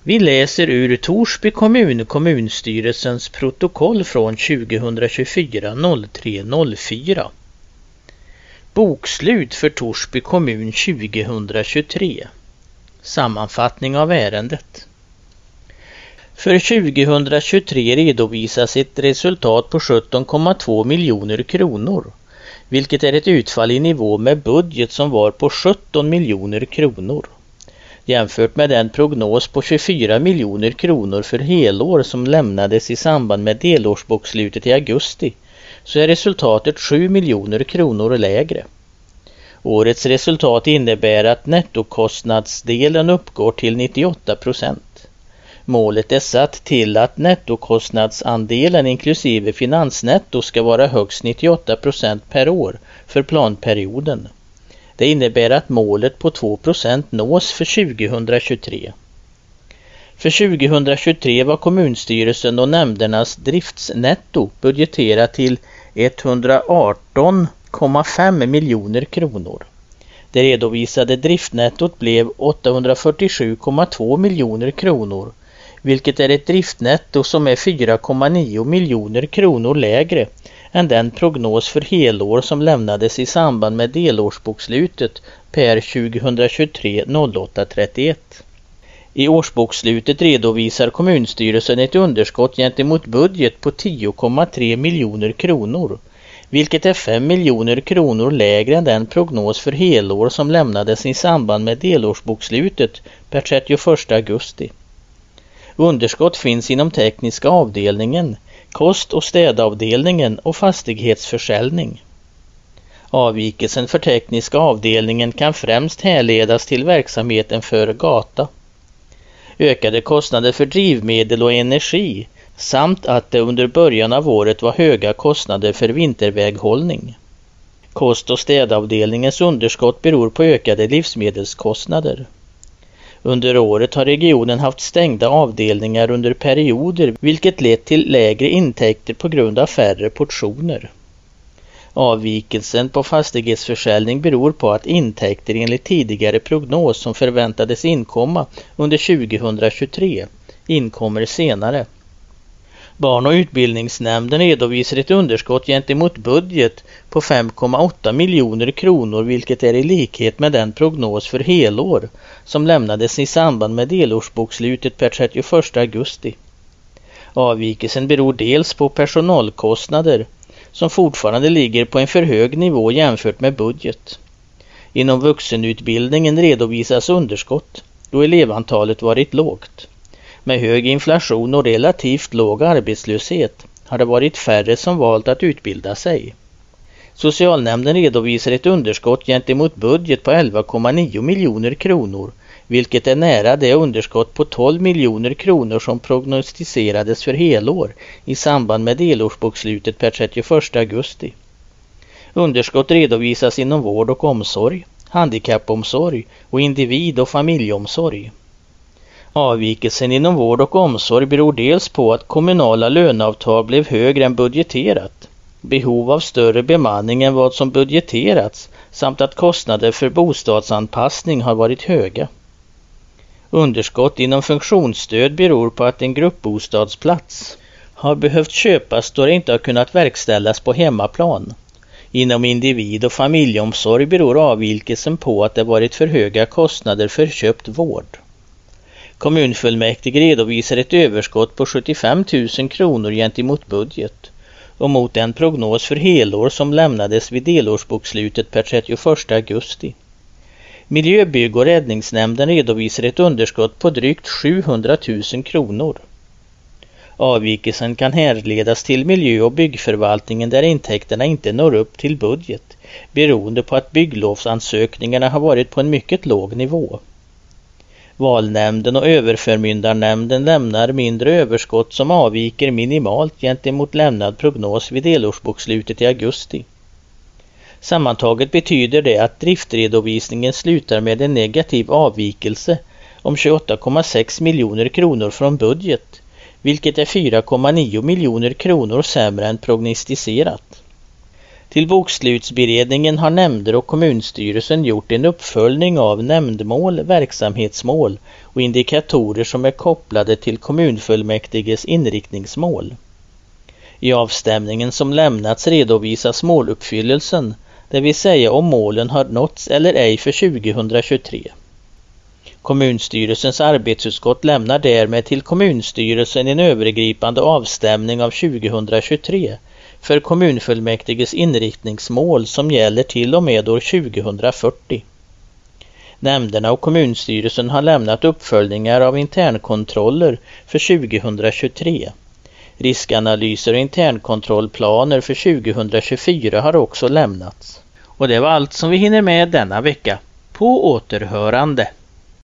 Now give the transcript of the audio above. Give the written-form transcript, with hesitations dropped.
Vi läser ur Torsby kommun, kommunstyrelsens protokoll från 2024-03-04. Bokslut för Torsby kommun 2023. Sammanfattning av ärendet. För 2023 redovisas ett resultat på 17,2 miljoner kronor, vilket är ett utfall i nivå med budget som var på 17 miljoner kronor. Jämfört med den prognos på 24 miljoner kronor för helår som lämnades i samband med delårsbokslutet i augusti, så är resultatet 7 miljoner kronor lägre. Årets resultat innebär att nettokostnadsdelen uppgår till 98%. Målet är satt till att nettokostnadsandelen inklusive finansnetto ska vara högst 98% per år för planperioden. Det innebär att målet på 2% nås för 2023. För 2023 var kommunstyrelsen och nämndernas driftsnetto budgeterat till 118,5 miljoner kronor. Det redovisade driftnettot blev 847,2 miljoner kronor, vilket är ett driftnetto som är 4,9 miljoner kronor lägre än den prognos för helår som lämnades i samband med delårsbokslutet per 2023-08-31. I årsbokslutet redovisar kommunstyrelsen ett underskott gentemot budget på 10,3 miljoner kronor, vilket är 5 miljoner kronor lägre än den prognos för helår som lämnades i samband med delårsbokslutet per 31 augusti. Underskott finns inom tekniska avdelningen, kost- och städavdelningen och fastighetsförsäljning. Avvikelsen för tekniska avdelningen kan främst härledas till verksamheten för gata. Ökade kostnader för drivmedel och energi samt att det under början av året var höga kostnader för vinterväghållning. Kost- och städavdelningens underskott beror på ökade livsmedelskostnader. Under året har regionen haft stängda avdelningar under perioder, vilket lett till lägre intäkter på grund av färre portioner. Avvikelsen på fastighetsförsäljning beror på att intäkter enligt tidigare prognos som förväntades inkomma under 2023 inkommer senare. Barn- och utbildningsnämnden redovisar ett underskott gentemot budget på 5,8 miljoner kronor, vilket är i likhet med den prognos för helår som lämnades i samband med delårsbokslutet per 31 augusti. Avvikelsen beror dels på personalkostnader som fortfarande ligger på en för hög nivå jämfört med budget. Inom vuxenutbildningen redovisas underskott då elevantalet varit lågt. Med hög inflation och relativt låg arbetslöshet har det varit färre som valt att utbilda sig. Socialnämnden redovisar ett underskott gentemot budget på 11,9 miljoner kronor, vilket är nära det underskott på 12 miljoner kronor som prognostiserades för helår i samband med delårsbokslutet per 31 augusti. Underskott redovisas inom vård och omsorg, handikappomsorg och individ- och familjeomsorg. Avvikelsen inom vård och omsorg beror dels på att kommunala löneavtal blev högre än budgeterat, behov av större bemanning än vad som budgeterats samt att kostnader för bostadsanpassning har varit höga. Underskott inom funktionsstöd beror på att en gruppbostadsplats har behövt köpas då det inte har kunnat verkställas på hemmaplan. Inom individ- och familjeomsorg beror avvikelsen på att det varit för höga kostnader för köpt vård. Kommunfullmäktige redovisar ett överskott på 75 000 kronor gentemot budget och mot den prognos för helår som lämnades vid delårsbokslutet per 31 augusti. Miljöbygg- och räddningsnämnden redovisar ett underskott på drygt 700 000 kronor. Avvikelsen kan härledas till miljö- och byggförvaltningen där intäkterna inte når upp till budget, beroende på att bygglovsansökningarna har varit på en mycket låg nivå. Valnämnden och överförmyndarnämnden lämnar mindre överskott som avviker minimalt gentemot lämnad prognos vid delårsbokslutet i augusti. Sammantaget betyder det att driftredovisningen slutar med en negativ avvikelse om 28,6 miljoner kronor från budget, vilket är 4,9 miljoner kronor sämre än prognostiserat. Till bokslutsberedningen har nämnder och kommunstyrelsen gjort en uppföljning av nämndmål, verksamhetsmål och indikatorer som är kopplade till kommunfullmäktiges inriktningsmål. I avstämningen som lämnats redovisas måluppfyllelsen, det vill säga om målen har nåtts eller ej för 2023. Kommunstyrelsens arbetsutskott lämnar därmed till kommunstyrelsen en övergripande avstämning av 2023 för kommunfullmäktiges inriktningsmål som gäller till och med år 2040. Nämnderna och kommunstyrelsen har lämnat uppföljningar av internkontroller för 2023. Riskanalyser och internkontrollplaner för 2024 har också lämnats. Och det var allt som vi hinner med denna vecka. På återhörande!